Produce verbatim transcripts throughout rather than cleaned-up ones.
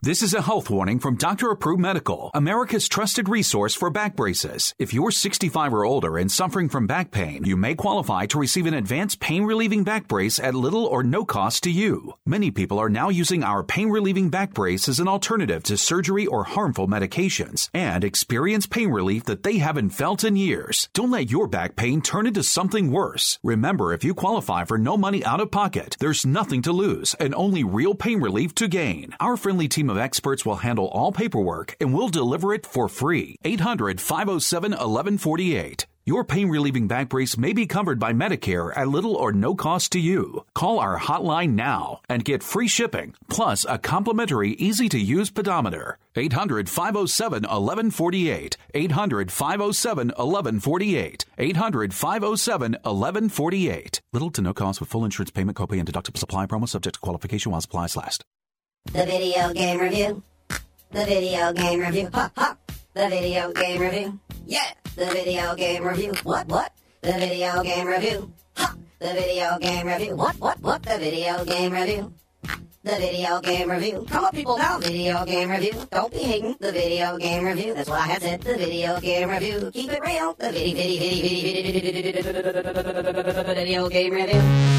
This is a health warning from Doctor Approved Medical, America's trusted resource for back braces. If you're sixty-five or older and suffering from back pain, you may qualify to receive an advanced pain-relieving back brace at little or no cost to you. Many people are now using our pain-relieving back brace as an alternative to surgery or harmful medications and experience pain relief that they haven't felt in years. Don't let your back pain turn into something worse. Remember, if you qualify for no money out of pocket, there's nothing to lose and only real pain relief to gain. Our friendly team of experts will handle all paperwork and will deliver it for free. eight hundred, five oh seven, eleven forty-eight. Your pain-relieving back brace may be covered by Medicare at little or no cost to you. Call our hotline now and get free shipping, plus a complimentary, easy-to-use pedometer. eight hundred, five oh seven, eleven forty-eight. eight hundred, five oh seven, eleven forty-eight. eight hundred, five oh seven, eleven forty-eight. Little to no cost with full insurance payment, copay, and deductible supply promo subject to qualification while supplies last. The video game review. The video game review. Ha, ha. The video game review. Yeah. The video game review. What, what? The video game review. Ha. The video game review. What, what, what? The video game review. The video game review. Come on, people, now. Video game review. Don't be hating. The video game review. That's what I had said. The video game review. Keep it real. The video, video, video, video game review.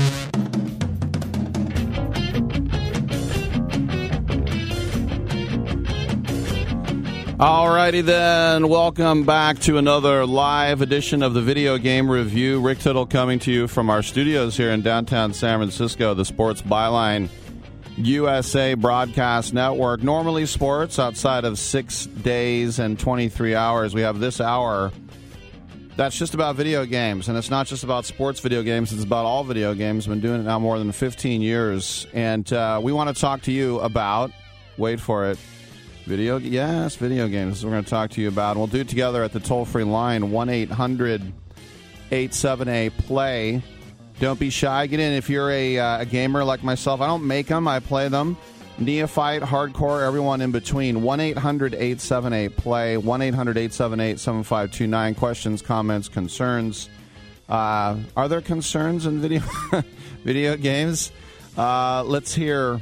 Alrighty then, welcome back to another live edition of the Video Game Review. Rick Tittle coming to you from our studios here in downtown San Francisco, the Sports Byline U S A Broadcast Network. Normally sports outside of six days and twenty-three hours. We have this hour that's just about video games, and it's not just about sports video games, it's about all video games. I've been doing it now more than fifteen years, and uh, we want to talk to you about, wait for it, Video, yes, video games. We're going to talk to you about. And we'll do it together at the toll-free line, one eight hundred, eight seven eight, play. Don't be shy. Get in if you're a, uh, a gamer like myself. I don't make them. I play them. Neophyte, hardcore, everyone in between. one eight hundred, eight seven eight, play. one eight hundred, eight seven eight, seven five two nine. Questions, comments, concerns. Uh, are there concerns in video, video games? Uh, let's hear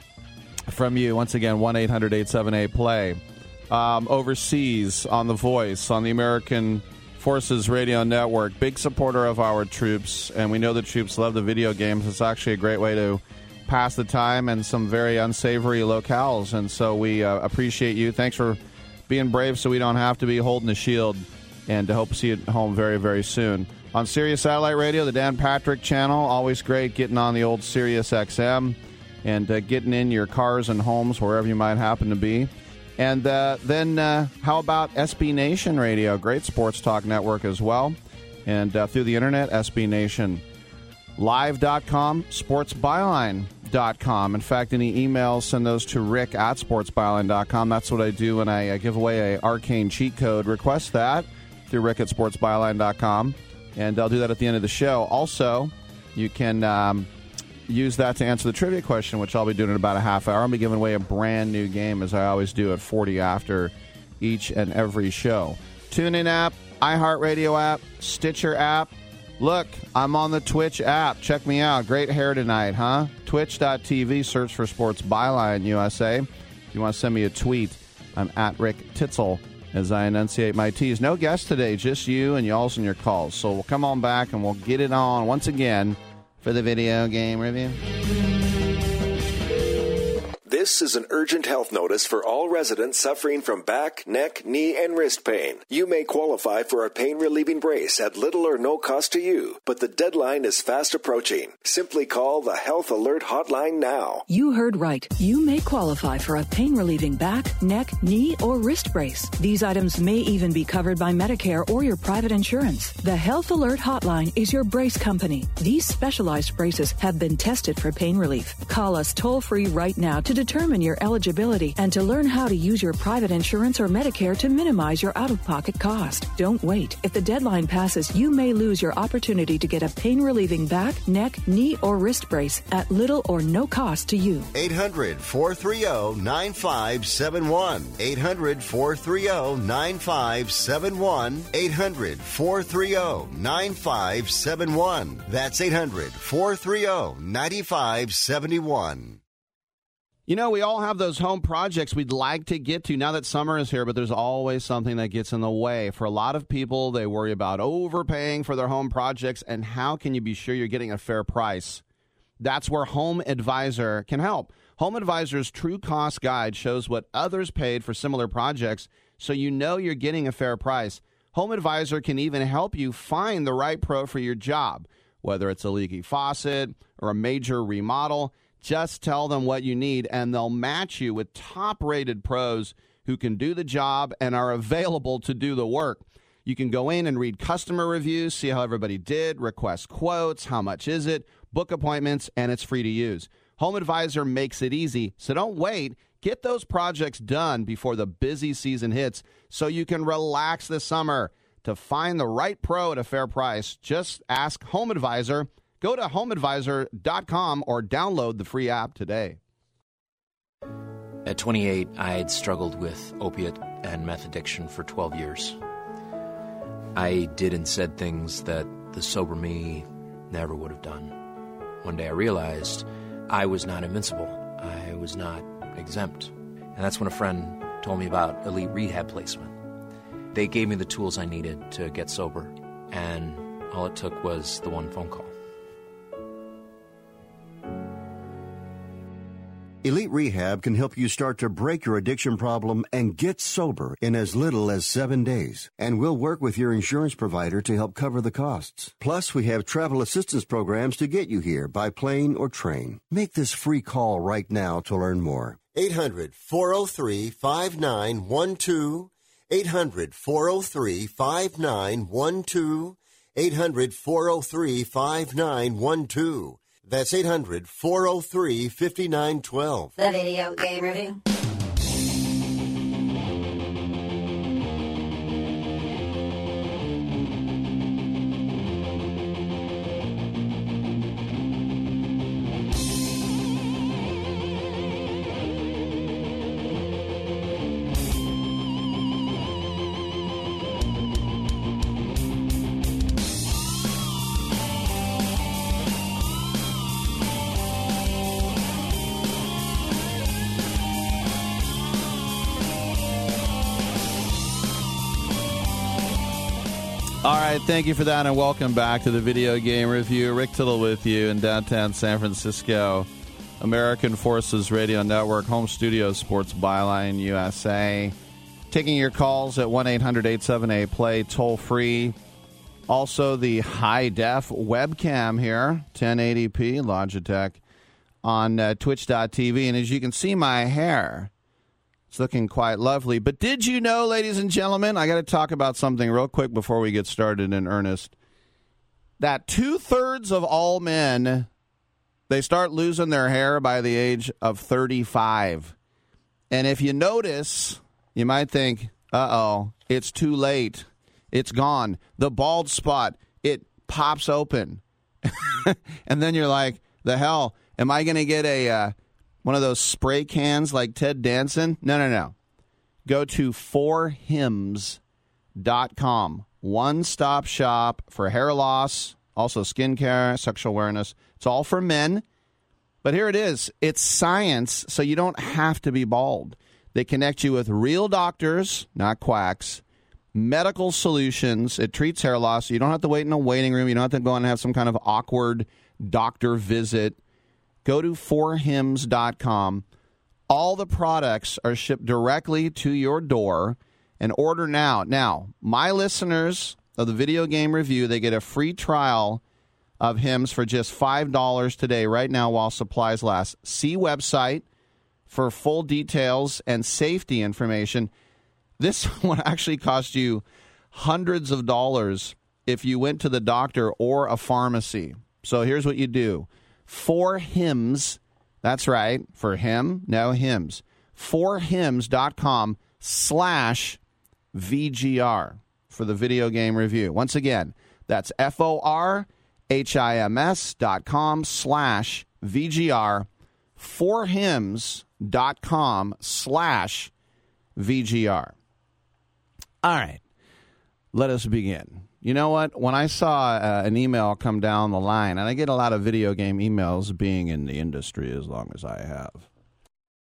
from you. Once again, one eight hundred, eight seven eight, play. Um, overseas, on The Voice, on the American Forces Radio Network. Big supporter of our troops, and we know the troops love the video games. It's actually a great way to pass the time in some very unsavory locales, and so we uh, appreciate you. Thanks for being brave so we don't have to be holding the shield, and to hope to see you at home very, very soon. On Sirius Satellite Radio, the Dan Patrick Channel, always great getting on the old Sirius X M. And uh, getting in your cars and homes, wherever you might happen to be. And uh, then uh, how about S B Nation Radio? Great sports talk network as well. And uh, through the internet, S B Nation Live dot com, Sports Byline dot com. In fact, any emails, send those to Rick at Sports Byline dot com. That's what I do when I uh, give away a arcane cheat code. Request that through Rick at Sports Byline dot com. And I'll do that at the end of the show. Also, you can Um, use that to answer the trivia question, which I'll be doing in about a half hour. I'll be giving away a brand new game, as I always do at forty after each and every show. TuneIn app, iHeartRadio app, Stitcher app. Look, I'm on the Twitch app. Check me out. Great hair tonight, huh? Twitch dot T V, search for Sports Byline U S A. If you want to send me a tweet, I'm at Rick Titzel as I enunciate my T's. No guests today, just you and y'all's and your calls. So we'll come on back and we'll get it on once again for the video game review. This is an urgent health notice for all residents suffering from back, neck, knee, and wrist pain. You may qualify for a pain-relieving brace at little or no cost to you, but the deadline is fast approaching. Simply call the Health Alert Hotline now. You heard right. You may qualify for a pain-relieving back, neck, knee, or wrist brace. These items may even be covered by Medicare or your private insurance. The Health Alert Hotline is your brace company. These specialized braces have been tested for pain relief. Call us toll-free right now to determine your eligibility and to learn how to use your private insurance or Medicare to minimize your out-of-pocket cost. Don't wait. If the deadline passes, you may lose your opportunity to get a pain-relieving back, neck, knee, or wrist brace at little or no cost to you. eight hundred, four three zero, nine five seven one. eight hundred, four three zero, nine five seven one. eight hundred, four three zero, nine five seven one. That's eight hundred, four three zero, nine five seven one. You know, we all have those home projects we'd like to get to now that summer is here, but there's always something that gets in the way. For a lot of people, they worry about overpaying for their home projects, and how can you be sure you're getting a fair price? That's where Home Advisor can help. Home Advisor's True Cost Guide shows what others paid for similar projects, so you know you're getting a fair price. Home Advisor can even help you find the right pro for your job, whether it's a leaky faucet or a major remodel. Just tell them what you need, and they'll match you with top-rated pros who can do the job and are available to do the work. You can go in and read customer reviews, see how everybody did, request quotes, how much is it, book appointments, and it's free to use. Home Advisor makes it easy, so don't wait. Get those projects done before the busy season hits so you can relax this summer. To find the right pro at a fair price, just ask Home Advisor. Go to home advisor dot com or download the free app today. At twenty-eight, I had struggled with opiate and meth addiction for twelve years. I did and said things that the sober me never would have done. One day I realized I was not invincible. I was not exempt. And that's when a friend told me about Elite Rehab Placement. They gave me the tools I needed to get sober, and all it took was the one phone call. Elite Rehab can help you start to break your addiction problem and get sober in as little as seven days. And we'll work with your insurance provider to help cover the costs. Plus, we have travel assistance programs to get you here by plane or train. Make this free call right now to learn more. eight hundred, four oh three, five nine one two. eight hundred, four oh three, five nine one two. eight hundred, four oh three, five nine one two. That's eight hundred, four oh three, five nine one two. The Video Game Review. All right, thank you for that, and welcome back to the Video Game Review. Rick Tittle with you in downtown San Francisco, American Forces Radio Network, home studio, Sports Byline U S A. Taking your calls at one eight hundred, eight seven eight, play, toll free. Also, the high-def webcam here, ten eighty p, Logitech, on uh, twitch dot t v. And as you can see, my hair, it's looking quite lovely. But did you know, ladies and gentlemen, I got to talk about something real quick before we get started in earnest, that two-thirds of all men, they start losing their hair by the age of thirty-five. And if you notice, you might think, uh-oh, it's too late. It's gone. The bald spot, it pops open. And then you're like, the hell, am I going to get a... Uh, one of those spray cans like Ted Danson? No, no, no. Go to for hims dot com. One-stop shop for hair loss, also skincare, sexual awareness. It's all for men. But here it is. It's science, so you don't have to be bald. They connect you with real doctors, not quacks, medical solutions. It treats hair loss, so you don't have to wait in a waiting room. You don't have to go and have some kind of awkward doctor visit. Go to for hims dot com. All the products are shipped directly to your door, and order now. Now, my listeners of the Video Game Review, they get a free trial of Hims for just five dollars today, right now, while supplies last. See website for full details and safety information. This would actually cost you hundreds of dollars if you went to the doctor or a pharmacy. So here's what you do. For Hims, that's right, for him, no Hims. for hims dot com slash V G R for the Video Game Review. Once again, that's F O R H I M S dot com slash V G R, for hims dot com slash V G R. All right, let us begin. You know what? When I saw uh, an email come down the line, and I get a lot of video game emails being in the industry as long as I have,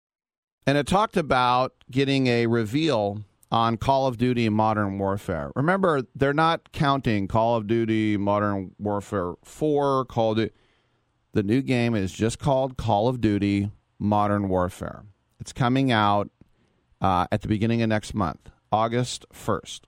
And it talked about getting a reveal on Call of Duty Modern Warfare. Remember, they're not counting Call of Duty Modern Warfare four, Call of Duty. The new game is just called Call of Duty Modern Warfare. It's coming out uh, at the beginning of next month, August first,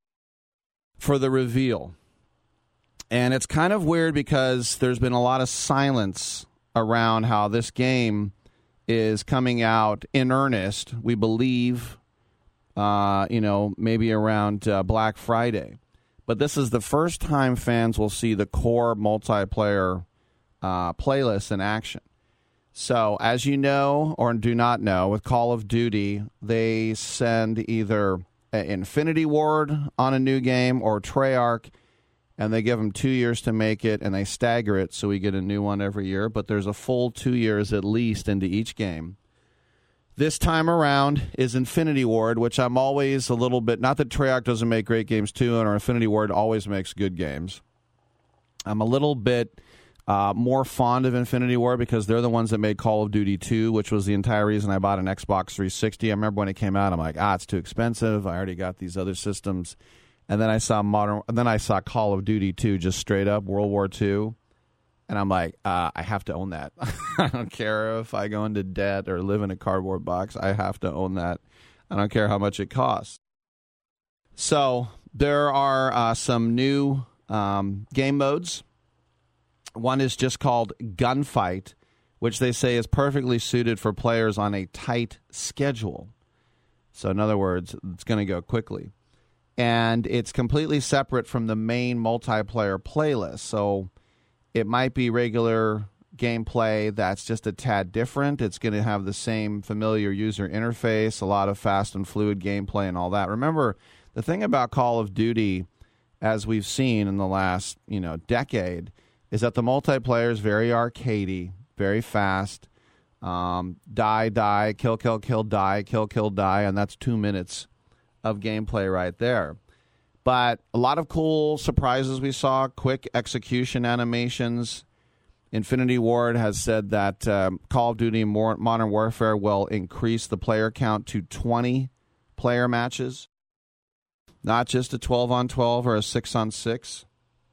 for the reveal. And it's kind of weird because there's been a lot of silence around how this game is coming out in earnest, we believe, uh, you know, maybe around uh, Black Friday. But this is the first time fans will see the core multiplayer uh, playlist in action. So, as you know or do not know, with Call of Duty, they send either Infinity Ward on a new game or Treyarch, and they give them two years to make it, and they stagger it so we get a new one every year. But there's a full two years at least into each game. This time around is Infinity Ward, which I'm always a little bit, not that Treyarch doesn't make great games too, and our Infinity Ward always makes good games. I'm a little bit uh, more fond of Infinity Ward because they're the ones that made Call of Duty two, which was the entire reason I bought an Xbox three sixty. I remember when it came out, I'm like, ah, it's too expensive. I already got these other systems. And then I saw modern, and then I saw Call of Duty two, just straight up World War Two, and I'm like, uh, I have to own that. I don't care if I go into debt or live in a cardboard box. I have to own that. I don't care how much it costs. So there are uh, some new um, game modes. One is just called Gunfight, which they say is perfectly suited for players on a tight schedule. So in other words, it's going to go quickly. And it's completely separate from the main multiplayer playlist. So it might be regular gameplay that's just a tad different. It's going to have the same familiar user interface, a lot of fast and fluid gameplay and all that. Remember, the thing about Call of Duty, as we've seen in the last, you know, decade, is that the multiplayer is very arcadey, very fast. Um, die, die, kill, kill, kill, die, kill, kill, die, and that's two minutes of gameplay right there. But a lot of cool surprises we saw, quick execution animations. Infinity Ward has said that um, Call of Duty Modern Warfare will increase the player count to twenty player matches, not just a twelve on twelve or a six on six.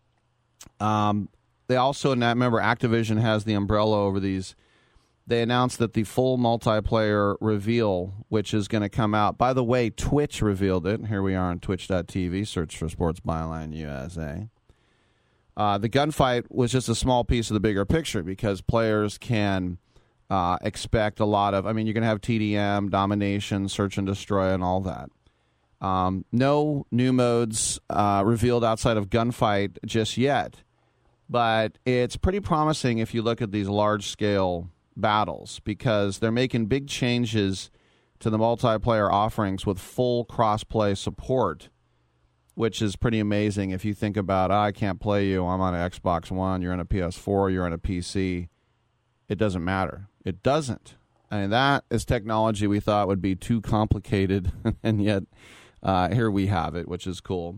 Um, they also, remember, Activision has the umbrella over these. They announced that the full multiplayer reveal, which is going to come out. By the way, Twitch revealed it. Here we are on twitch dot t v. Search for Sports Byline U S A. Uh, the gunfight was just a small piece of the bigger picture because players can uh, expect a lot of, I mean, you're going to have T D M, domination, search and destroy, and all that. Um, no new modes uh, revealed outside of gunfight just yet. But it's pretty promising if you look at these large-scale battles because they're making big changes to the multiplayer offerings with full cross-play support, which is pretty amazing if you think about, oh, I can't play you, I'm on an Xbox One, you're on a P S four, you're on a P C. It doesn't matter. It doesn't. I mean, that is technology we thought would be too complicated, and yet uh, here we have it, which is cool.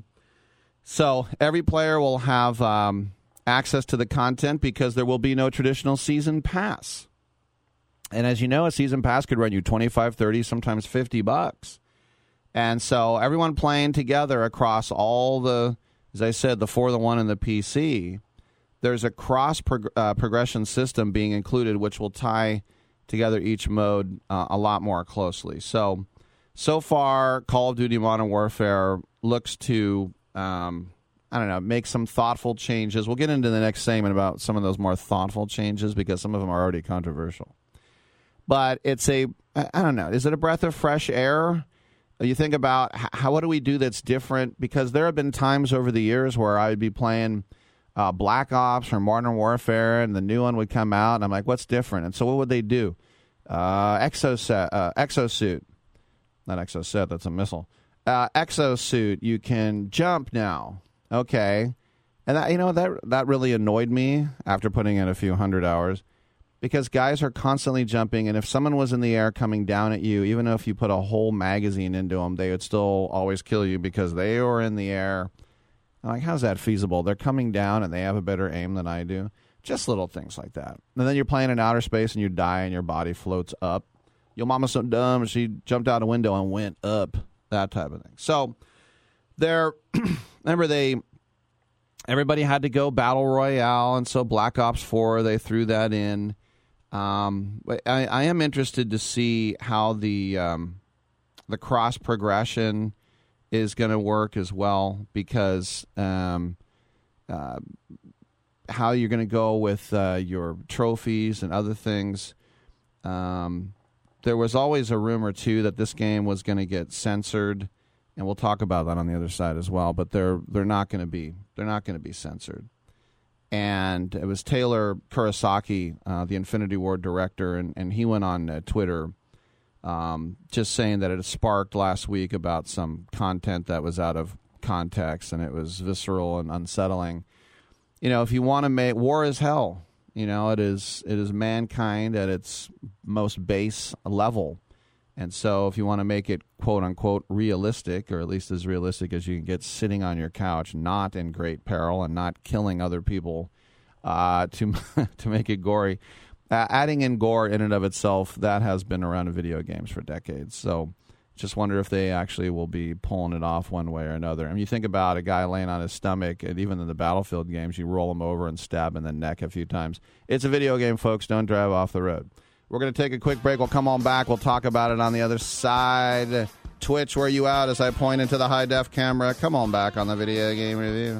So every player will have um, access to the content because there will be no traditional season pass. And as you know, a season pass could run you twenty-five, thirty, sometimes fifty bucks. And so everyone playing together across all the, as I said, the four, the one, and the P C, there's a cross prog- uh, progression system being included, which will tie together each mode uh, a lot more closely. So, so far, Call of Duty Modern Warfare looks to, um, I don't know, make some thoughtful changes. We'll get into the next segment about some of those more thoughtful changes because some of them are already controversial. But it's a, I don't know, is it a breath of fresh air? You think about how, what do we do that's different? Because there have been times over the years where I would be playing uh, Black Ops or Modern Warfare, and the new one would come out, and I'm like, what's different? And so what would they do? Uh, exoset, uh, exosuit. Not exoset, that's a missile. Uh, exosuit, you can jump now. Okay. And that, you know, that that really annoyed me after putting in a few hundred hours. Because guys are constantly jumping, and if someone was in the air coming down at you, even if you put a whole magazine into them, they would still always kill you because they were in the air. I'm like, how's that feasible? They're coming down, and they have a better aim than I do. Just little things like that. And then you're playing in outer space, and you die, and your body floats up. your mama's so dumb, she jumped out a window and went up, that type of thing. So there, remember they, everybody had to go Battle Royale, and so Black Ops four, they threw that in. Um, I, I am interested to see how the um, the cross progression is going to work as well, because um, uh, how you're going to go with uh, your trophies and other things. Um, there was always a rumor too that this game was going to get censored, and we'll talk about that on the other side as well. But they're they're not going to be they're not going to be censored. And it was Taylor Kurosaki, uh, the Infinity Ward director, and, and he went on uh, Twitter um, just saying that it sparked last week about some content that was out of context, and it was visceral and unsettling. You know, if you want to make war is hell, you know, it is it is mankind at its most base level. And so if you want to make it, quote unquote, realistic, or at least as realistic as you can get sitting on your couch, not in great peril and not killing other people uh, to to make it gory, uh, adding in gore in and of itself, that has been around in video games for decades. So just wonder if they actually will be pulling it off one way or another. I mean, you think about a guy laying on his stomach, and even in the Battlefield games, you roll him over and stab him in the neck a few times. It's a video game, folks. Don't drive off the road. We're going to take a quick break. We'll come on back. We'll talk about it on the other side. Twitch, where you out as I point into the high-def camera? Come on back on the Video Game Review.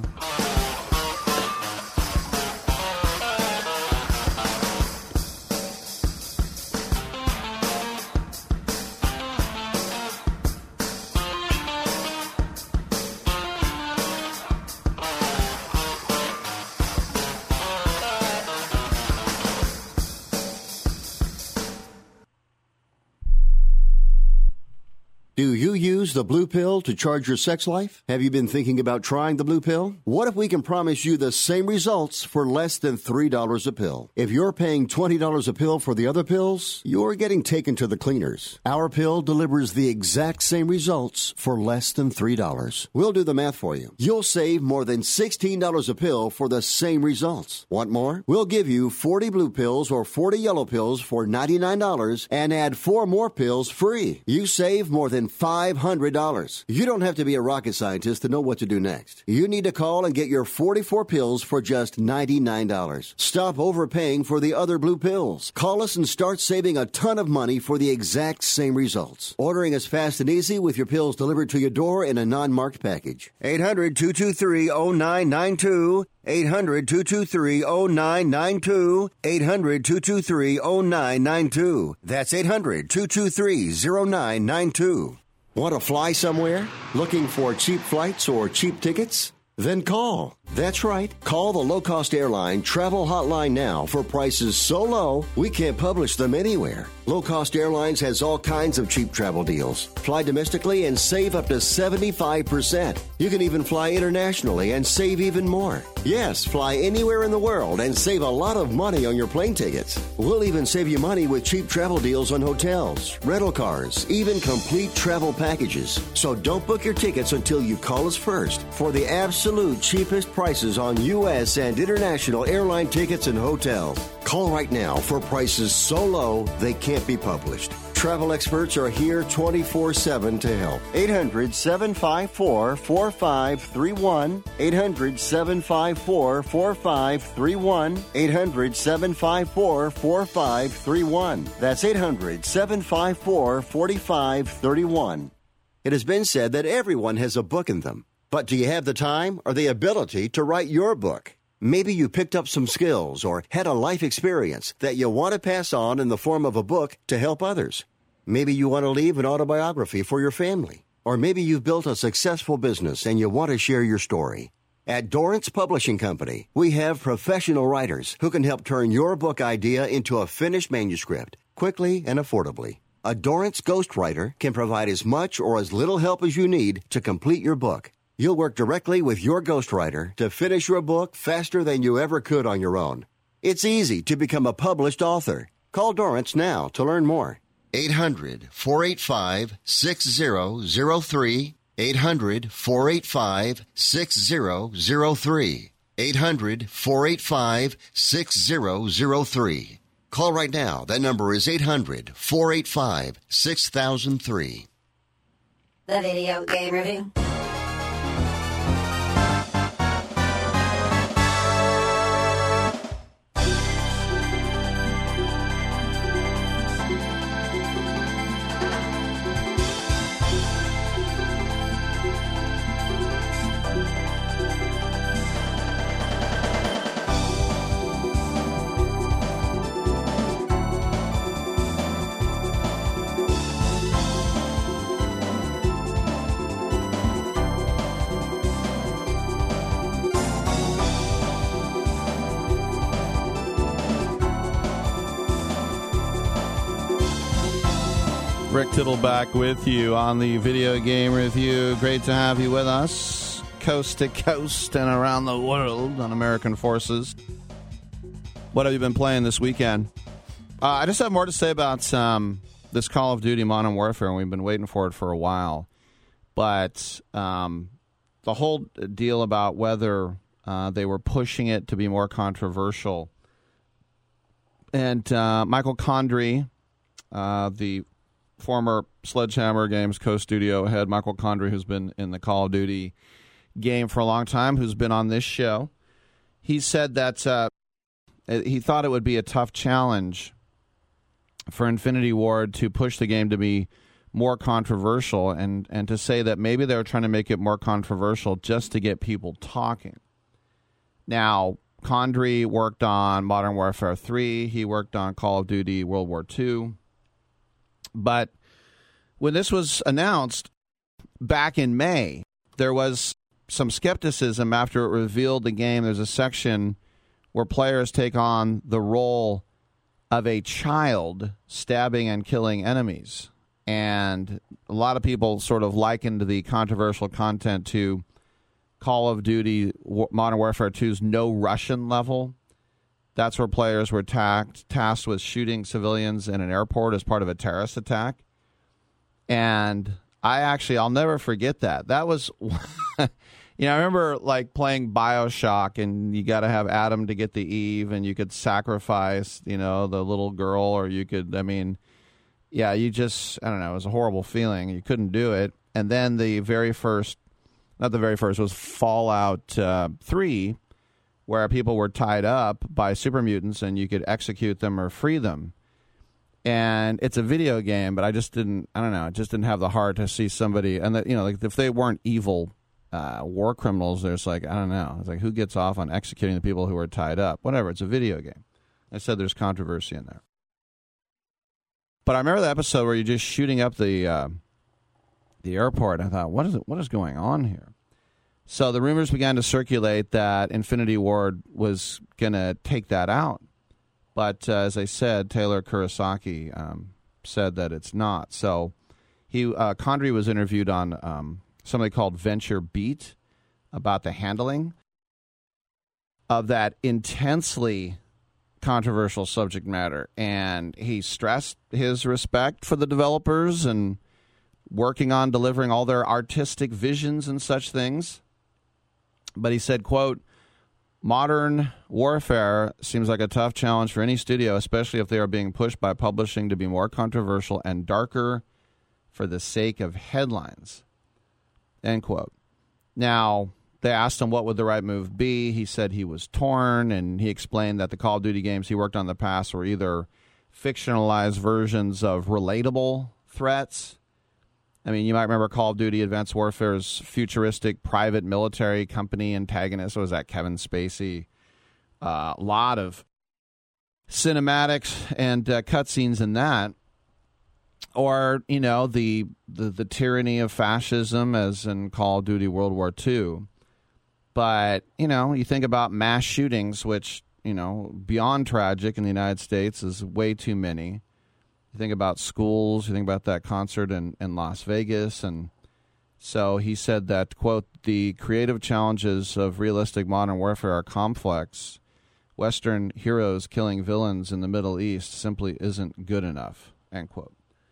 Do you use the Blue Pill to charge your sex life? Have you been thinking about trying the Blue Pill? What if we can promise you the same results for less than three dollars a pill? If you're paying twenty dollars a pill for the other pills, you're getting taken to the cleaners. Our pill delivers the exact same results for less than three dollars. We'll do the math for you. You'll save more than sixteen dollars a pill for the same results. Want more? We'll give you forty blue pills or forty yellow pills for ninety-nine dollars and add four more pills free. You save more than five hundred dollars. You don't have to be a rocket scientist to know what to do next. You need to call and get your forty-four pills for just ninety-nine dollars. Stop overpaying for the other blue pills. Call us and start saving a ton of money for the exact same results. Ordering is fast and easy with your pills delivered to your door in a non-marked package. eight hundred, two two three, oh nine nine two. eight hundred, two two three, oh nine nine two. eight hundred, two two three, oh nine nine two. That's eight hundred, two two three, oh nine nine two. Want to fly somewhere? Looking for cheap flights or cheap tickets? Then call. That's right. Call the low-cost airline travel hotline now for prices so low we can't publish them anywhere. Low Cost Airlines has all kinds of cheap travel deals. Fly domestically and save up to seventy-five percent. You can even fly internationally and save even more. Yes, fly anywhere in the world and save a lot of money on your plane tickets. We'll even save you money with cheap travel deals on hotels, rental cars, even complete travel packages. So don't book your tickets until you call us first for the absolute cheapest prices on U S and international airline tickets and hotels. Call right now for prices so low they can't be published. Travel experts are here twenty-four seven to help. eight hundred, seven five four, four five three one. eight hundred, seven five four, four five three one. eight hundred, seven five four, four five three one. That's eight hundred, seven five four, four five three one. It has been said that everyone has a book in them. But do you have the time or the ability to write your book? Maybe you picked up some skills or had a life experience that you want to pass on in the form of a book to help others. Maybe you want to leave an autobiography for your family. Or maybe you've built a successful business and you want to share your story. At Dorrance Publishing Company, we have professional writers who can help turn your book idea into a finished manuscript quickly and affordably. A Dorrance ghostwriter can provide as much or as little help as you need to complete your book. You'll work directly with your ghostwriter to finish your book faster than you ever could on your own. It's easy to become a published author. Call Dorrance now to learn more. eight hundred, four eight five, six zero zero three. eight hundred, four eight five, six zero zero three. eight hundred, four eight five, six zero zero three. Call right now. That number is eight hundred, four eight five, six thousand three. The Video Game Review. Rick Tittle back with you on the Video Game Review. Great to have you with us, coast to coast and around the world on American Forces. What have you been playing this weekend? Uh, I just have more to say about um, this Call of Duty Modern Warfare, and we've been waiting for it for a while. But um, the whole deal about whether uh, they were pushing it to be more controversial. And uh, Michael Condrey, uh, the former Sledgehammer Games co-studio head, Michael Condrey, who's been in the Call of Duty game for a long time, who's been on this show, he said that uh, he thought it would be a tough challenge for Infinity Ward to push the game to be more controversial and, and to say that maybe they were trying to make it more controversial just to get people talking. Now, Condrey worked on Modern Warfare three. He worked on Call of Duty World War Two. But when this was announced back in May, there was some skepticism after it revealed the game. There's a section where players take on the role of a child stabbing and killing enemies. And a lot of people sort of likened the controversial content to Call of Duty Modern Warfare two's No Russian level. That's where players were tasked, tasked with shooting civilians in an airport as part of a terrorist attack. And I actually, I'll never forget that. That was, you know, I remember like playing BioShock, and you got to have Adam to get the Eve, and you could sacrifice, you know, the little girl, or you could, I mean, yeah, you just, I don't know, it was a horrible feeling. You couldn't do it. And then the very first, not the very first, was Fallout uh, three, where people were tied up by super mutants and you could execute them or free them. And it's a video game, but I just didn't, I don't know, I just didn't have the heart to see somebody, and that, you know, like if they weren't evil uh, war criminals, there's like, I don't know, it's like who gets off on executing the people who are tied up? Whatever, it's a video game. I said there's controversy in there. But I remember the episode where you're just shooting up the uh, the airport, and I thought, what is it, what is going on here? So the rumors began to circulate that Infinity Ward was going to take that out. But uh, as I said, Taylor Kurosaki um, said that it's not. So he, uh, Condrey was interviewed on um, something called Venture Beat about the handling of that intensely controversial subject matter. And he stressed his respect for the developers and working on delivering all their artistic visions and such things. But he said, quote, Modern Warfare seems like a tough challenge for any studio, especially if they are being pushed by publishing to be more controversial and darker for the sake of headlines, end quote. Now, they asked him what would the right move be. He said he was torn, and he explained that the Call of Duty games he worked on in the past were either fictionalized versions of relatable threats. I mean, you might remember Call of Duty Advanced Warfare's futuristic private military company antagonist. What was that, Kevin Spacey? A uh, lot of cinematics and uh, cutscenes in that. Or, you know, the, the the tyranny of fascism as in Call of Duty World War Two. But, you know, you think about mass shootings, which, you know, beyond tragic in the United States is way too many. You think about schools, you think about that concert in, in Las Vegas. And so he said that, quote, the creative challenges of realistic modern warfare are complex. Western heroes killing villains in the Middle East simply isn't good enough, end quote.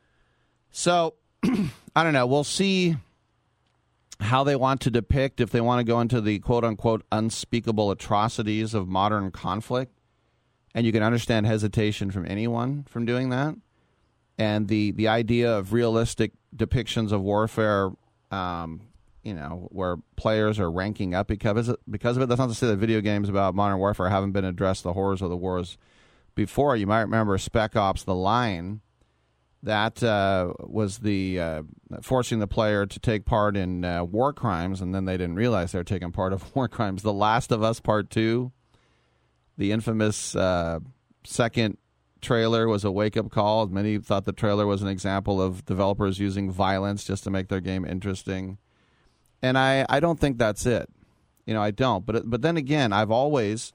So, I don't know. We'll see how they want to depict, if they want to go into the quote-unquote unspeakable atrocities of modern conflict and you can understand hesitation from anyone from doing that. And the, the idea of realistic depictions of warfare, um, you know, where players are ranking up because of, because of it. That's not to say that video games about modern warfare haven't been addressed the horrors of the wars before. You might remember Spec Ops: The Line. That uh, was the uh, forcing the player to take part in uh, war crimes, and then they didn't realize they were taking part of war crimes. The Last of Us Part two, the infamous uh, second trailer, was a wake-up call. Many thought the trailer was an example of developers using violence just to make their game interesting. And I, I don't think that's it. You know, I don't. But but then again, I've always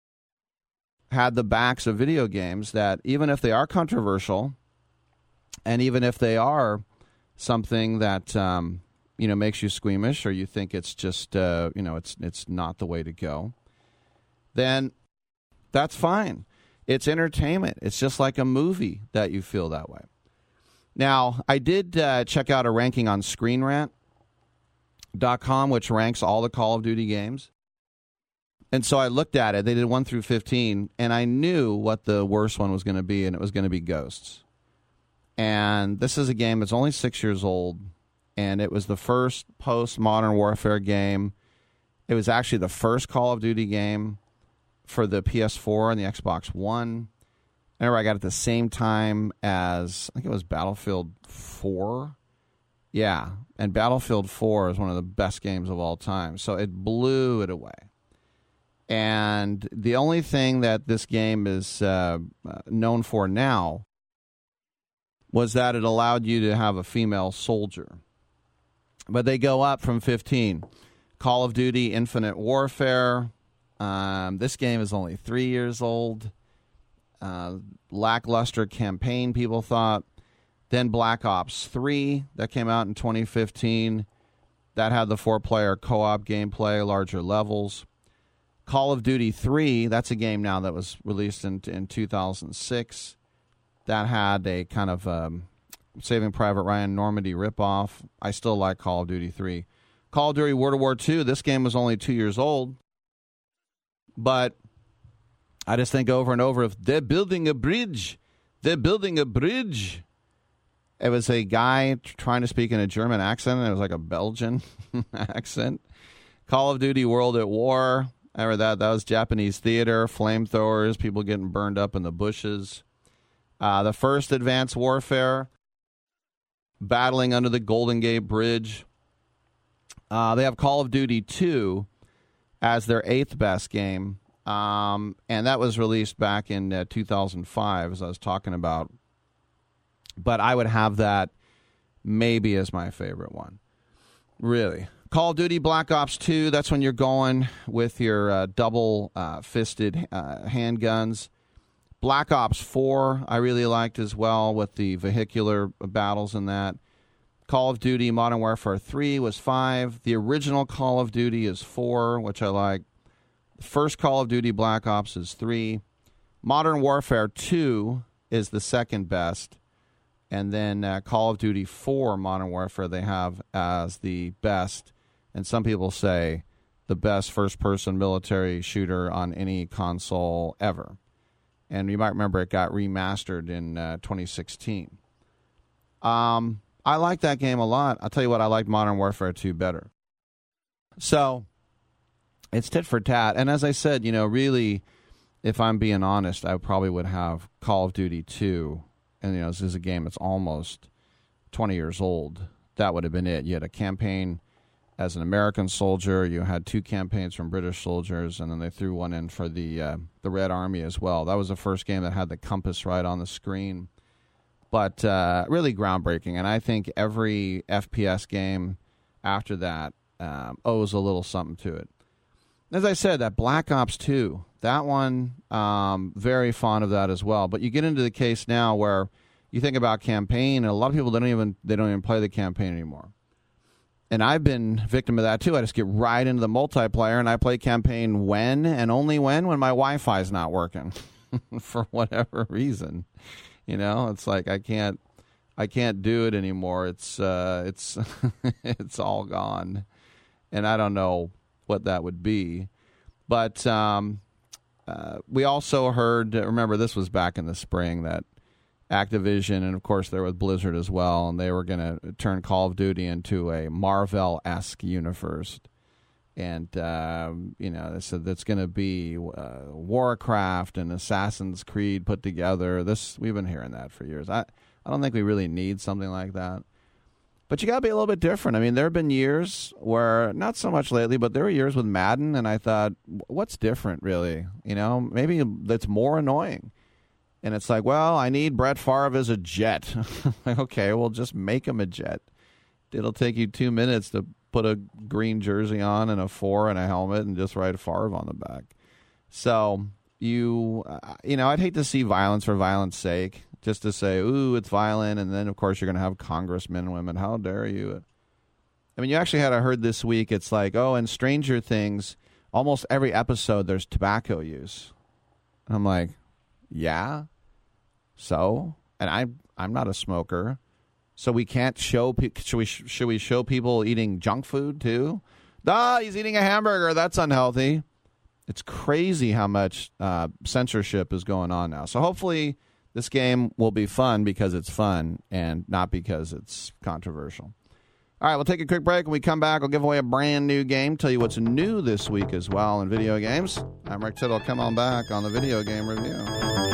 had the backs of video games that even if they are controversial, and even if they are something that um, you know makes you squeamish, or you think it's just uh, you know it's it's not the way to go, then that's fine. It's entertainment. It's just like a movie that you feel that way. Now, I did uh, check out a ranking on Screen Rant dot com, which ranks all the Call of Duty games. And so I looked at it. They did one through fifteen, and I knew what the worst one was going to be, and it was going to be Ghosts. And this is a game that's only six years old, and it was the first post-Modern Warfare game. It was actually the first Call of Duty game for the P S four and the Xbox One. I remember I got it at the same time as, I think it was Battlefield four. Yeah, and Battlefield four is one of the best games of all time, so it blew it away. And the only thing that this game is uh, known for now was that it allowed you to have a female soldier. But they go up from fifteen. Call of Duty Infinite Warfare. Um, this game is only three years old. Uh, lackluster campaign, people thought. Then Black Ops three, that came out in twenty fifteen. That had the four-player co-op gameplay, larger levels. Call of Duty three, that's a game now that was released in, in two thousand six. That had a kind of um, Saving Private Ryan Normandy ripoff. I still like Call of Duty three. Call of Duty World War two, this game was only two years old. But I just think over and over, if they're building a bridge, they're building a bridge. It was a guy trying to speak in a German accent, and it was like a Belgian accent. Call of Duty World at War, I remember that. That was Japanese theater, flamethrowers, people getting burned up in the bushes. Uh, the first Advanced Warfare, battling under the Golden Gate Bridge. Uh, they have Call of Duty two as their eighth best game, um, and that was released back in uh, two thousand five, as I was talking about. But I would have that maybe as my favorite one. Really. Call of Duty Black Ops two, that's when you're going with your uh, double-fisted uh, uh, handguns. Black Ops four, I really liked as well, with the vehicular battles in that. Call of Duty Modern Warfare three was five. The original Call of Duty is four, which I like. The first Call of Duty Black Ops is three. Modern Warfare two is the second best. And then uh, Call of Duty four Modern Warfare they have as the best. And some people say the best first-person military shooter on any console ever. And you might remember it got remastered in uh, twenty sixteen. Um, I like that game a lot. I'll tell you what, I like Modern Warfare two better. So, it's tit for tat. And as I said, you know, really, if I'm being honest, I probably would have Call of Duty two. And, you know, this is a game that's almost twenty years old. That would have been it. You had a campaign as an American soldier. You had two campaigns from British soldiers, and then they threw one in for the uh, the Red Army as well. That was the first game that had the compass right on the screen. But uh, really groundbreaking, and I think every F P S game after that um, owes a little something to it. As I said, that Black Ops two, that one, um, very fond of that as well. But you get into the case now where you think about campaign, and a lot of people they don't even they don't even play the campaign anymore. And I've been victim of that too. I just get right into the multiplayer, and I play campaign when and only when when my Wi-Fi is not working for whatever reason. You know, it's like I can't I can't do it anymore. It's uh, it's it's all gone, and I don't know what that would be. But um, uh, we also heard, remember this was back in the spring, that Activision, and of course they're with Blizzard as well, and they were going to turn Call of Duty into a Marvel-esque universe. And, um, you know, they said that's going to be uh, Warcraft and Assassin's Creed put together. This We've been hearing that for years. I, I don't think we really need something like that. But you got to be a little bit different. I mean, there have been years where, not so much lately, but there were years with Madden, and I thought, what's different, really? You know, maybe that's more annoying. And it's like, well, I need Brett Favre as a Jet. Okay, well, just make him a Jet. It'll take you two minutes to put a green jersey on and a four and a helmet and just write Favre on the back. So, you, uh, you know, I'd hate to see violence for violence sake. Just to say, ooh, it's violent, and then, of course, you're going to have congressmen and women. How dare you? I mean, you actually had, I heard this week, it's like, oh, in Stranger Things, almost every episode there's tobacco use. And I'm like, yeah? So? And I, I'm not a smoker. So we can't show, pe- should we, should we show people eating junk food, too? Ah, he's eating a hamburger. That's unhealthy. It's crazy how much uh, censorship is going on now. So hopefully this game will be fun because it's fun and not because it's controversial. All right, we'll take a quick break. When we come back, we'll give away a brand new game, tell you what's new this week as well in video games. I'm Rick Tittle. Come on back on the Video Game Review.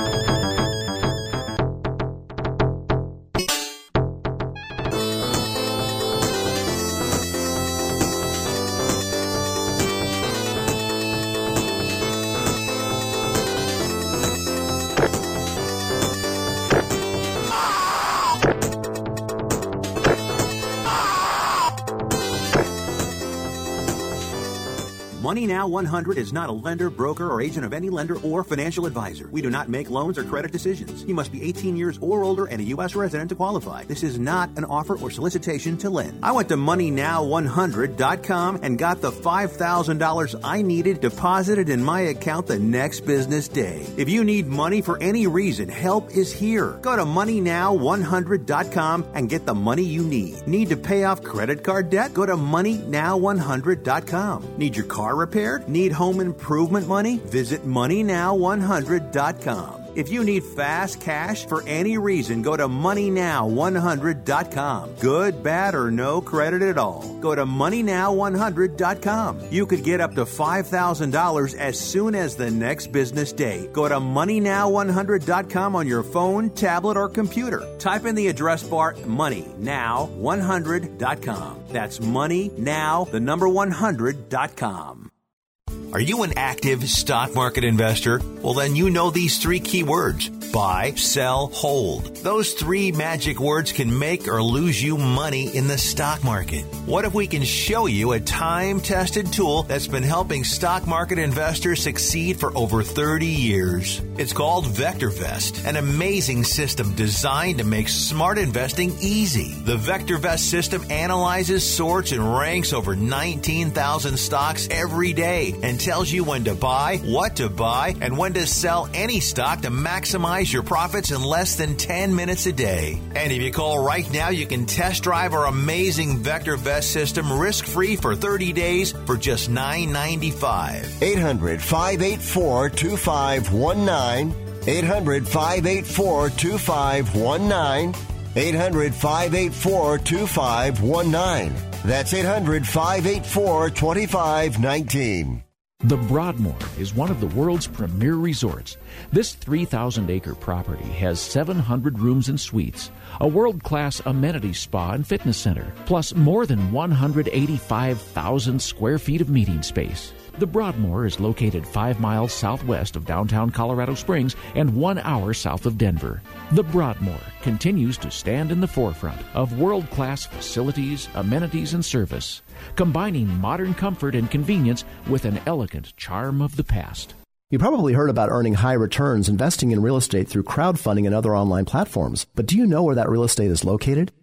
Money Now one hundred is not a lender, broker, or agent of any lender or financial advisor. We do not make loans or credit decisions. You must be eighteen years or older and a U S resident to qualify. This is not an offer or solicitation to lend. I went to money now one hundred dot com and got the five thousand dollars I needed deposited in my account the next business day. If you need money for any reason, help is here. Go to money now one hundred dot com and get the money you need. Need to pay off credit card debt? Go to money now one hundred dot com. Need your car repaired? Need home improvement money? Visit money now one hundred dot com. If you need fast cash for any reason, go to money now one hundred dot com. Good, bad, or no credit at all. Go to money now one hundred dot com. You could get up to five thousand dollars as soon as the next business day. Go to money now one hundred dot com on your phone, tablet, or computer. Type in the address bar money now one hundred dot com. That's money now, the number one hundred dot com. Are you an active stock market investor? Well, then you know these three key words: buy, sell, hold. Those three magic words can make or lose you money in the stock market. What if we can show you a time-tested tool that's been helping stock market investors succeed for over thirty years? It's called VectorVest, an amazing system designed to make smart investing easy. The VectorVest system analyzes, sorts, and ranks over nineteen thousand stocks every day and tells you when to buy, what to buy, and when to sell any stock to maximize your profits in less than ten minutes a day. And if you call right now, you can test drive our amazing VectorVest system risk-free for thirty days for just nine ninety-five. eight hundred, five eight four, two five one nine. eight hundred, five eight four, two five one nine. eight hundred, five eight four, two five one nine. That's eight hundred, five eight four, two five one nine. The Broadmoor is one of the world's premier resorts. This three thousand acre property has seven hundred rooms and suites, a world-class amenity spa and fitness center, plus more than one hundred eighty-five thousand square feet of meeting space. The Broadmoor is located five miles southwest of downtown Colorado Springs and one hour south of Denver. The Broadmoor continues to stand in the forefront of world-class facilities, amenities, and service, combining modern comfort and convenience with an elegant charm of the past. You probably heard about earning high returns investing in real estate through crowdfunding and other online platforms. But do you know where that real estate is located?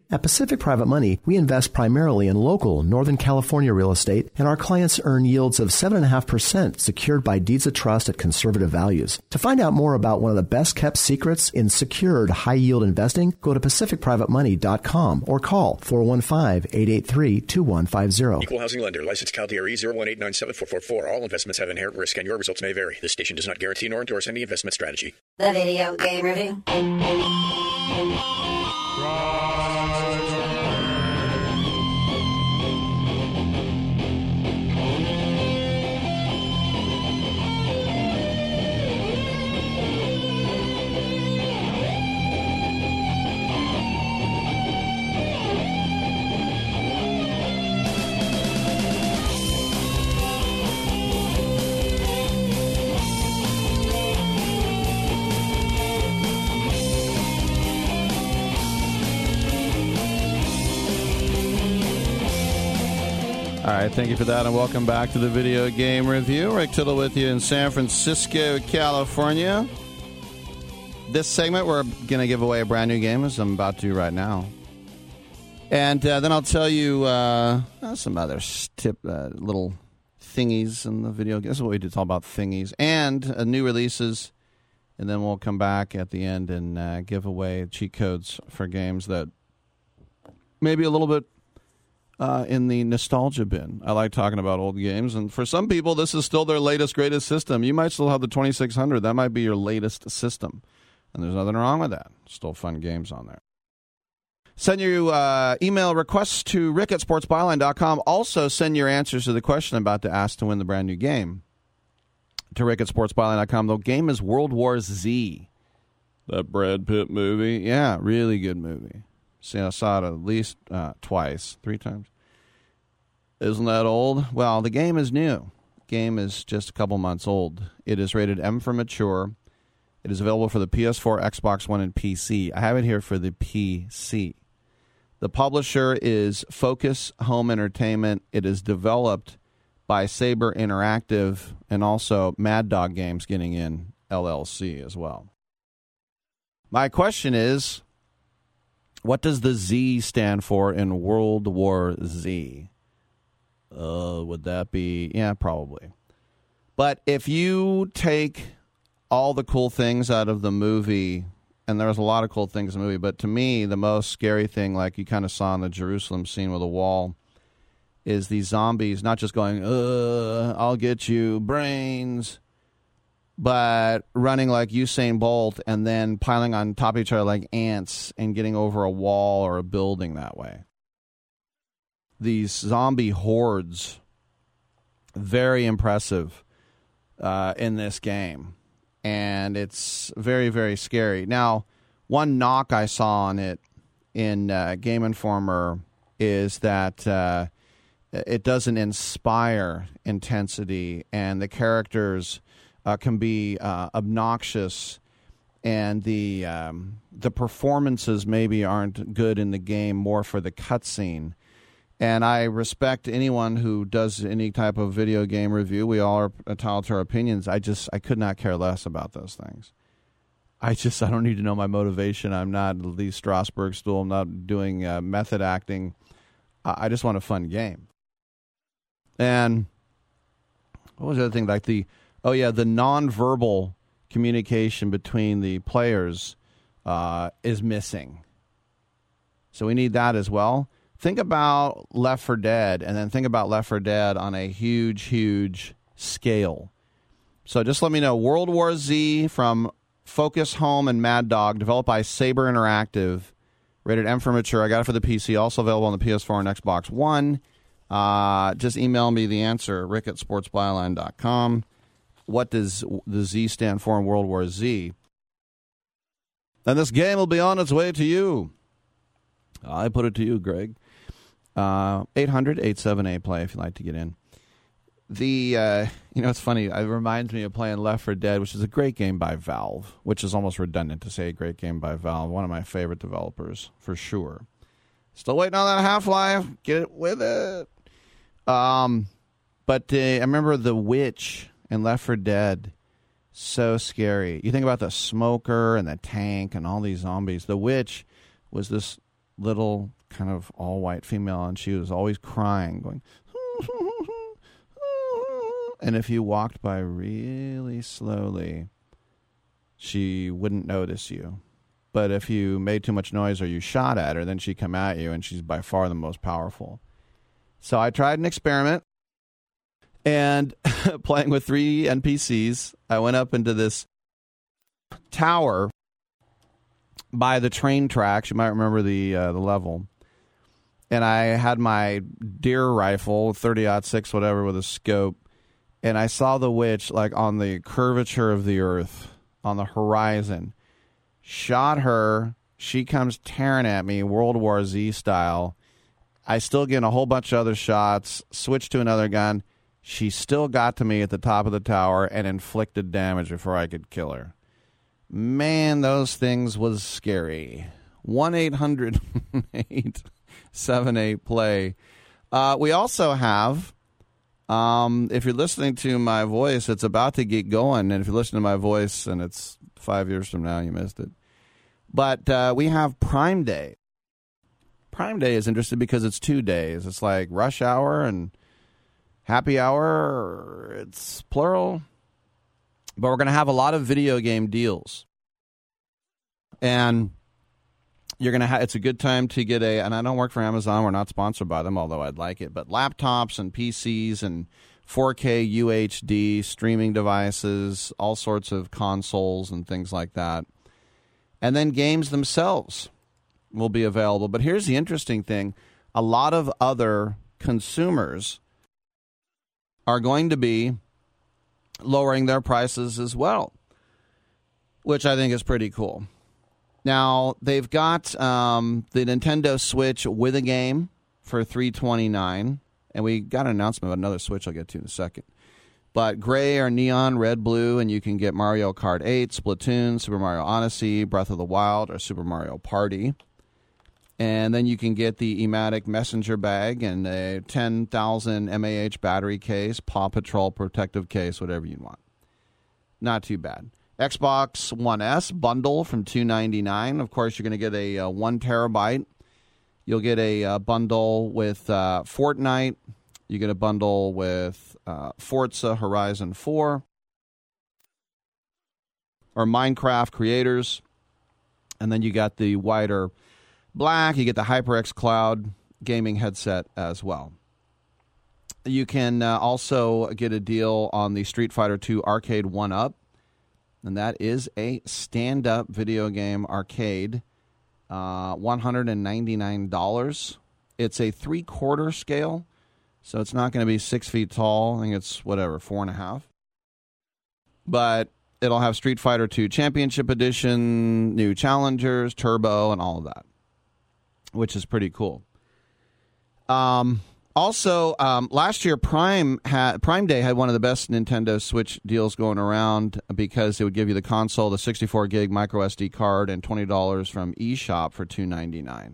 At Pacific Private Money, we invest primarily in local Northern California real estate, and our clients earn yields of seven point five percent secured by deeds of trust at conservative values. To find out more about one of the best-kept secrets in secured high-yield investing, go to pacific private money dot com or call four one five, eight eight three, two one five zero. Equal housing lender. Licensed Cal D R E zero one eight nine seven four four four. All investments have inherent risk, and your results may vary. This station does not guarantee nor endorse any investment strategy. The Video Game Review. All right, thank you for that, and welcome back to the Video Game Review. Rick Tittle with you in San Francisco, California. This segment, we're going to give away a brand new game, as I'm about to right now. And uh, then I'll tell you uh, some other tip, uh, little thingies in the video game. This is what we do, it's all about thingies. And uh, new releases, and then we'll come back at the end and uh, give away cheat codes for games that maybe a little bit Uh, in the nostalgia bin. I like talking about old games, and for some people, this is still their latest, greatest system. You might still have the twenty-six hundred. That might be your latest system, and there's nothing wrong with that. Still fun games on there. Send your uh, email requests to rick at sports byline dot com. Also, send your answers to the question I'm about to ask to win the brand new game to rick at sports byline dot com. The game is World War Z. That Brad Pitt movie. Yeah, really good movie. See, I saw it at least uh, twice, three times. Isn't that old? Well, the game is new. The game is just a couple months old. It is rated M for mature. It is available for the P S four, Xbox One, and P C. I have it here for the P C. The publisher is Focus Home Entertainment. It is developed by Saber Interactive and also Mad Dog Games getting in L L C as well. My question is, what does the Z stand for in World War Z? Uh, would that be... Yeah, probably. But if you take all the cool things out of the movie, and there's a lot of cool things in the movie, but to me, the most scary thing, like you kind of saw in the Jerusalem scene with the wall, is these zombies not just going, uh, I'll get you, brains, but running like Usain Bolt and then piling on top of each other like ants and getting over a wall or a building that way. These zombie hordes, very impressive uh, in this game. And it's very, very scary. Now, one knock I saw on it in uh, Game Informer is that uh, it doesn't inspire intensity, and the characters Uh, can be uh, obnoxious, and the um, the performances maybe aren't good in the game, more for the cutscene. And I respect anyone who does any type of video game review. We all are entitled to our opinions. I just I could not care less about those things. I just I don't need to know my motivation. I'm not Lee Strasberg stool. I'm not doing uh, method acting. I, I just want a fun game. And what was the other thing? Like the Oh, yeah, the nonverbal communication between the players uh, is missing. So we need that as well. Think about Left four Dead, and then think about Left four Dead on a huge, huge scale. So just let me know. World War Z from Focus Home and Mad Dog, developed by Saber Interactive, rated M for mature. I got it for the P C, also available on the P S four and Xbox One. Uh, just email me the answer, rick at sports byline dot com. What does the Z stand for in World War Z? And this game will be on its way to you. I put it to you, Greg. Uh, eight hundred, eight seven eight, play if you'd like to get in. The, uh, you know, it's funny. It reminds me of playing Left four Dead, which is a great game by Valve, which is almost redundant to say a great game by Valve. One of my favorite developers, for sure. Still waiting on that Half-Life. Get it with it. Um, but uh, I remember The Witch and Left four Dead, so scary. You think about the smoker and the tank and all these zombies. The Witch was this little kind of all-white female, and she was always crying, going, and if you walked by really slowly, she wouldn't notice you. But if you made too much noise or you shot at her, then she'd come at you, and she's by far the most powerful. So I tried an experiment, and playing with three N P Cs, I went up into this tower by the train tracks. You might remember the uh, the level. And I had my deer rifle, thirty aught six, whatever, with a scope. And I saw the witch like on the curvature of the earth, on the horizon. Shot her. She comes tearing at me, World War Z style. I still get a whole bunch of other shots, switched to another gun. She still got to me at the top of the tower and inflicted damage before I could kill her. Man, those things was scary. one eight hundred eight seven eight play. Uh, we also have, um, if you're listening to my voice, it's about to get going. And if you listen to my voice and it's five years from now, you missed it. But uh, we have Prime Day. Prime Day is interesting because it's two days. It's like rush hour and happy hour. It's plural. But we're going to have a lot of video game deals. And you're going to have, it's a good time to get a, and I don't work for Amazon. We're not sponsored by them, although I'd like it. But laptops and P Cs and four K U H D streaming devices, all sorts of consoles and things like that. And then games themselves will be available. But here's the interesting thing. A lot of other consumers are going to be lowering their prices as well, which I think is pretty cool. Now, they've got um, the Nintendo Switch with a game for three hundred twenty-nine dollars, and we got an announcement about another Switch I'll get to in a second. But gray or neon, red, blue, and you can get Mario Kart eight, Splatoon, Super Mario Odyssey, Breath of the Wild, or Super Mario Party. And then you can get the Ematic Messenger bag and a ten thousand M A H battery case, Paw Patrol protective case, whatever you want. Not too bad. Xbox One S bundle from two hundred ninety-nine dollars. Of course, you're going to get a, a one terabyte. You'll get a, a bundle with uh, Fortnite. You get a bundle with uh, Forza Horizon four or Minecraft Creators. And then you got the wider black. You get the HyperX Cloud gaming headset as well. You can uh, also get a deal on the Street Fighter two Arcade one-Up. And that is a stand-up video game arcade. Uh, one hundred ninety-nine dollars. It's a three-quarter scale. So it's not going to be six feet tall. I think it's, whatever, four and a half. But it'll have Street Fighter two Championship Edition, new challengers, turbo, and all of that, which is pretty cool. Um, also, um, last year, Prime had, Prime Day had one of the best Nintendo Switch deals going around because it would give you the console, the sixty-four gig micro S D card, and twenty dollars from eShop for two hundred ninety-nine dollars.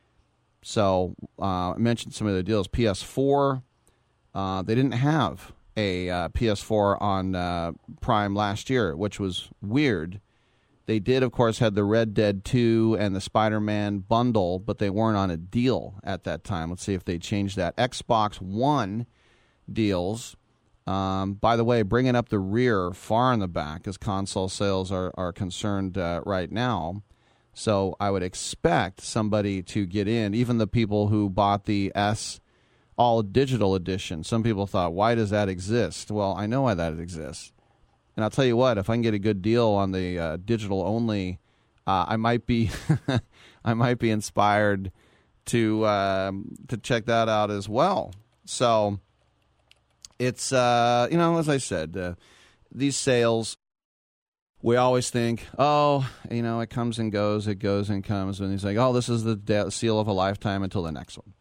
So uh, I mentioned some of the deals. P S four, uh, they didn't have a uh, P S four on uh, Prime last year, which was weird. They did, of course, had the Red Dead two and the Spider-Man bundle, but they weren't on a deal at that time. Let's see if they changed that. Xbox One deals. Um, by the way, bringing up the rear far in the back as console sales are, are concerned uh, right now. So I would expect somebody to get in, even the people who bought the S all-digital edition. Some people thought, why does that exist? Well, I know why that exists. And I'll tell you what, if I can get a good deal on the uh, digital-only, uh, I might be I might be inspired to um, to check that out as well. So it's, uh, you know, as I said, uh, these sales, we always think, oh, you know, it comes and goes, it goes and comes. And he's like, oh, this is the de- seal of a lifetime until the next one.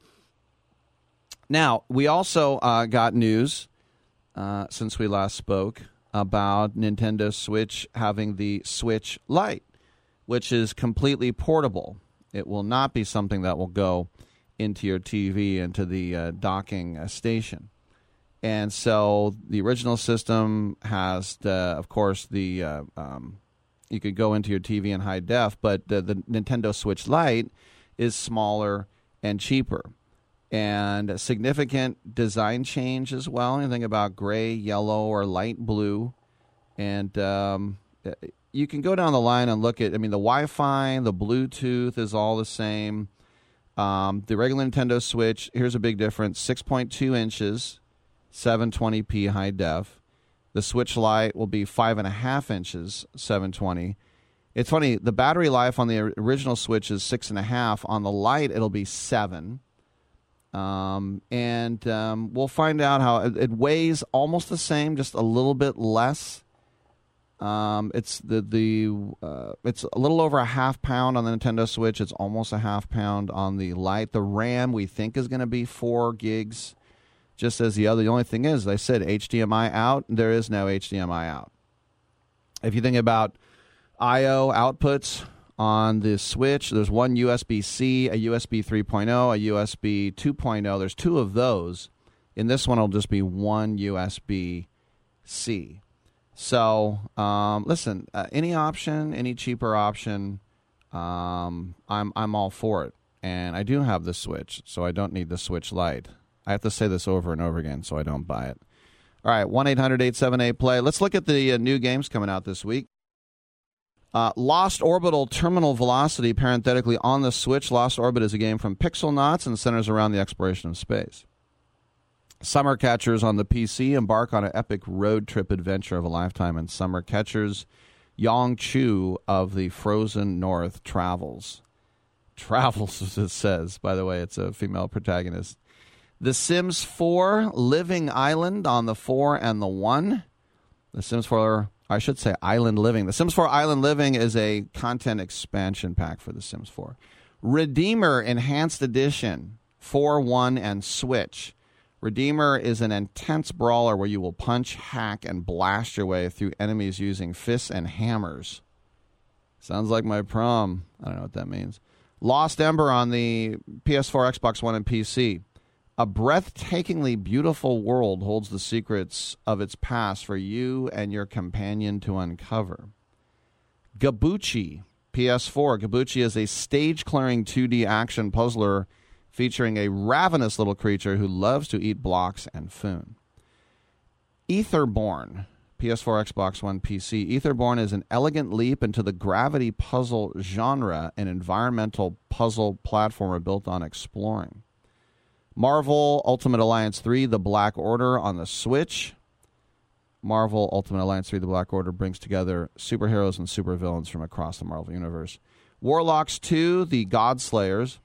Now, we also uh, got news uh, since we last spoke about Nintendo Switch having the Switch Lite, which is completely portable. It will not be something that will go into your T V, into the uh, docking uh, station. And so the original system has, the, of course, the uh, um, you could go into your T V in high def, but the, the Nintendo Switch Lite is smaller and cheaper. And a significant design change as well. You think about gray, yellow, or light blue. And um, you can go down the line and look at, I mean, the Wi-Fi, the Bluetooth is all the same. Um, the regular Nintendo Switch, here's a big difference, six point two inches, seven twenty p high def. The Switch Lite will be five point five inches, seven twenty. It's funny, the battery life on the original Switch is six point five. On the Lite, it'll be seven. Um, and um, we'll find out how it, it weighs almost the same, just a little bit less. Um, it's the the uh, it's a little over a half pound on the Nintendo Switch. It's almost a half pound on the Lite. The RAM we think is going to be four gigs, just as the other. The only thing is, they said H D M I out. There is no H D M I out. If you think about I O outputs on the Switch, there's one U S B C, a U S B three point oh, a U S B two point oh. There's two of those. In this one, it'll just be one U S B C. So, um, listen, uh, any option, any cheaper option, um, I'm I'm all for it. And I do have the Switch, so I don't need the Switch Lite. I have to say this over and over again so I don't buy it. All right, one eight hundred eight seven eight play. Let's look at the uh, new games coming out this week. Uh, Lost Orbital Terminal Velocity, parenthetically, on the Switch. Lost Orbit is a game from Pixelnots and centers around the exploration of space. Summer Catchers on the P C embark on an epic road trip adventure of a lifetime, and Summer Catchers, Yong Chu of the Frozen North travels. Travels, as it says. By the way, it's a female protagonist. The Sims four, Living Island on the four and the one. The Sims four, I should say Island Living. The Sims four Island Living is a content expansion pack for The Sims four. Redeemer Enhanced Edition, four, one, and Switch. Redeemer is an intense brawler where you will punch, hack, and blast your way through enemies using fists and hammers. Sounds like my prom. I don't know what that means. Lost Ember on the P S four, Xbox One, and P C. A breathtakingly beautiful world holds the secrets of its past for you and your companion to uncover. Gabuchi, P S four. Gabuchi is a stage-clearing two D action puzzler featuring a ravenous little creature who loves to eat blocks and food. Etherborn, P S four, Xbox One, P C. Etherborn is an elegant leap into the gravity puzzle genre, an environmental puzzle platformer built on exploring. Marvel Ultimate Alliance three, The Black Order on the Switch. Marvel Ultimate Alliance three, The Black Order brings together superheroes and supervillains from across the Marvel Universe. Warlocks two, The Godslayers.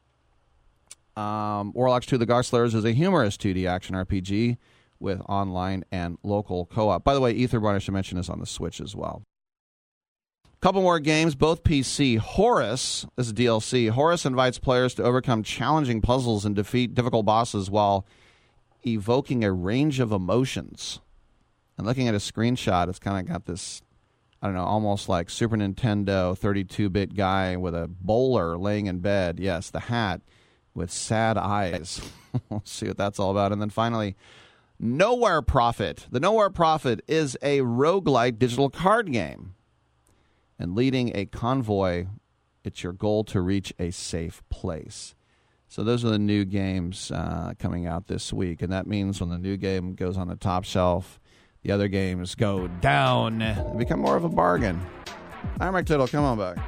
Um, Warlocks two, The Godslayers is a humorous two D action R P G with online and local co-op. By the way, Etherborn, I should mention, is on the Switch as well. Couple more games, both P C. Horus, this is D L C. Horus invites players to overcome challenging puzzles and defeat difficult bosses while evoking a range of emotions. And looking at a screenshot, it's kind of got this, I don't know, almost like Super Nintendo thirty-two bit guy with a bowler laying in bed. Yes, the hat with sad eyes. We'll see what that's all about. And then finally, Nowhere Prophet. The Nowhere Prophet is a roguelike digital card game. And leading a convoy, it's your goal to reach a safe place. So those are the new games uh, coming out this week. And that means when the new game goes on the top shelf, the other games go down. They become more of a bargain. I'm Rick Tittle. Come on back.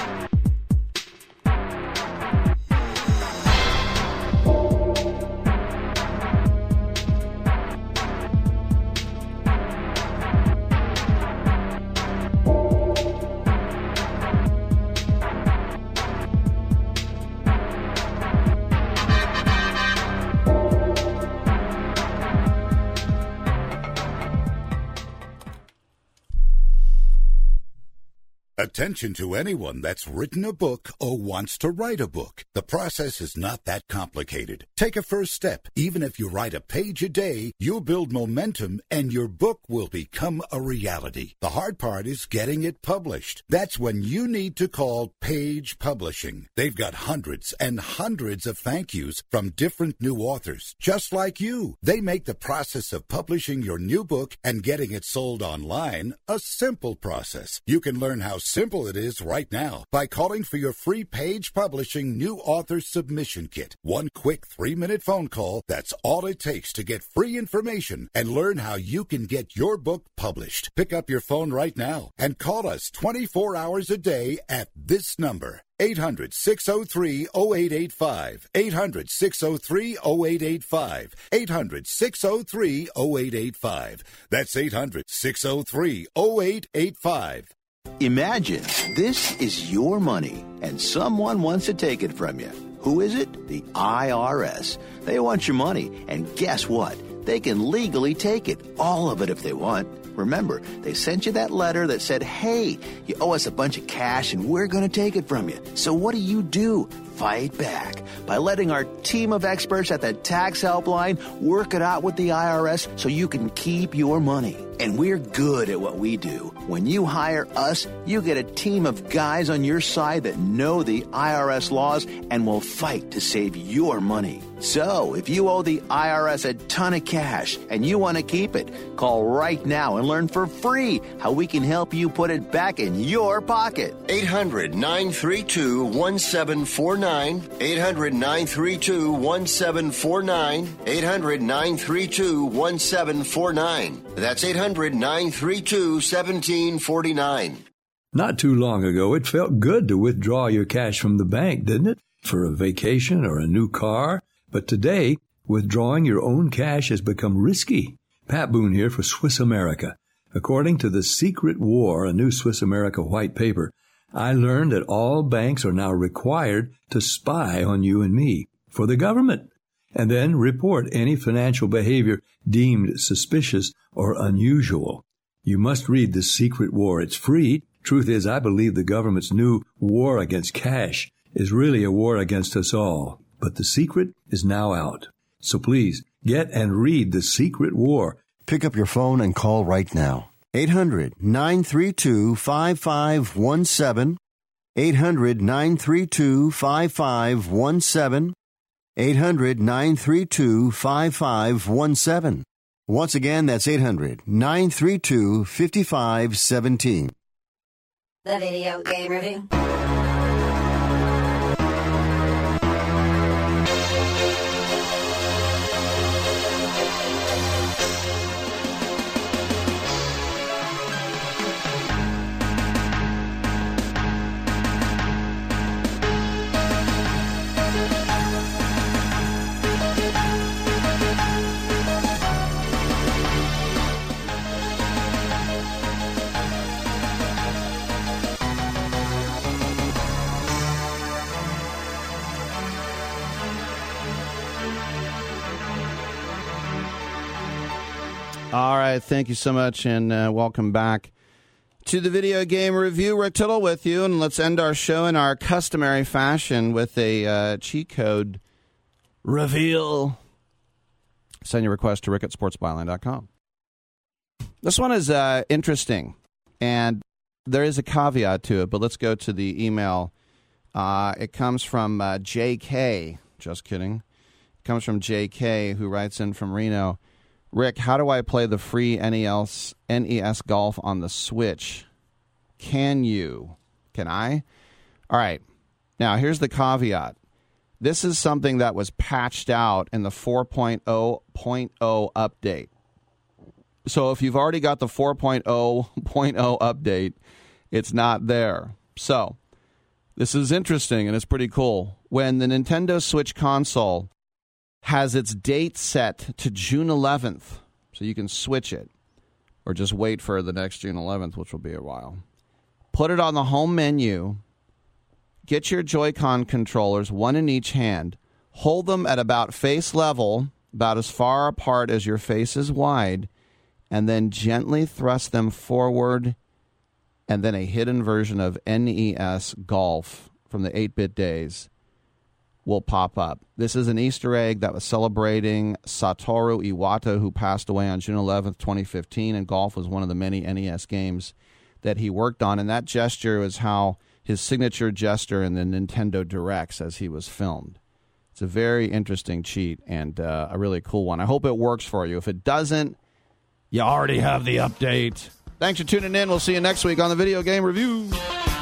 Attention to anyone that's written a book or wants to write a book. The process is not that complicated. Take a first step. Even if you write a page a day, you'll build momentum and your book will become a reality. The hard part is getting it published. That's when you need to call Page Publishing. They've got hundreds and hundreds of thank yous from different new authors, just like you. They make the process of publishing your new book and getting it sold online a simple process. You can learn how simple simple it is right now by calling for your free Page Publishing New Author Submission Kit. One quick three-minute phone call, that's all it takes to get free information and learn how you can get your book published. Pick up your phone right now and call us twenty-four hours a day at this number. eight hundred, six oh three, oh eight eight five. eight hundred, six oh three, oh eight eight five. eight hundred, six oh three, oh eight eight five. That's eight hundred, six oh three, oh eight eight five. Imagine this is your money and someone wants to take it from you. Who is it? The I R S. They want your money, and guess what? They can legally take it, all of it if they want. Remember, they sent you that letter that said, hey, you owe us a bunch of cash and we're going to take it from you. So what do you do? Fight back by letting our team of experts at the tax helpline work it out with the I R S so you can keep your money. And we're good at what we do. When you hire us, you get a team of guys on your side that know the I R S laws and will fight to save your money. So, if you owe the I R S a ton of cash and you want to keep it, call right now and learn for free how we can help you put it back in your pocket. eight hundred, nine three two, one seven four nine. eight hundred, nine three two, one seven four nine. eight hundred, nine three two, one seven four nine. That's eight hundred, nine three two, one seven four nine. Not too long ago, it felt good to withdraw your cash from the bank, didn't it? For a vacation or a new car. But today, withdrawing your own cash has become risky. Pat Boone here for Swiss America. According to The Secret War, a new Swiss America white paper, I learned that all banks are now required to spy on you and me for the government, and then report any financial behavior deemed suspicious or unusual. You must read The Secret War. It's free. Truth is, I believe the government's new war against cash is really a war against us all. But the secret is now out. So please, get and read The Secret War. Pick up your phone and call right now. eight hundred, nine three two, five five one seven. eight hundred, nine three two, five five one seven. eight hundred, nine three two, five five one seven. Once again, that's eight hundred, nine three two, five five one seven. The Video Game Review. All right, thank you so much, and uh, welcome back to the Video Game Review. Rick Tittle with you, and let's end our show in our customary fashion with a uh, cheat code reveal. Send your request to rick at sports byline dot com. This one is uh, interesting, and there is a caveat to it, but let's go to the email. Uh, it comes from uh, J K. Just kidding. It comes from J K, who writes in from Reno. Rick, how do I play the free N E S, N E S Golf on the Switch? Can you? Can I? All right. Now, here's the caveat. This is something that was patched out in the four point oh point oh update. So if you've already got the four point oh point oh update, it's not there. So this is interesting, and it's pretty cool. When the Nintendo Switch console has its date set to June eleventh, so you can switch it, or just wait for the next June eleventh, which will be a while. Put it on the home menu, get your Joy-Con controllers, one in each hand, hold them at about face level, about as far apart as your face is wide, and then gently thrust them forward, and then a hidden version of N E S Golf from the eight-bit days will pop up. This is an Easter egg that was celebrating Satoru Iwata, who passed away on June eleventh, twenty fifteen, and Golf was one of the many N E S games that he worked on, and that gesture is how his signature gesture in the Nintendo Directs as he was filmed. It's a very interesting cheat and uh, a really cool one. I hope it works for you. If it doesn't, you already have the update. Thanks for tuning in. We'll see you next week on the Video Game Review.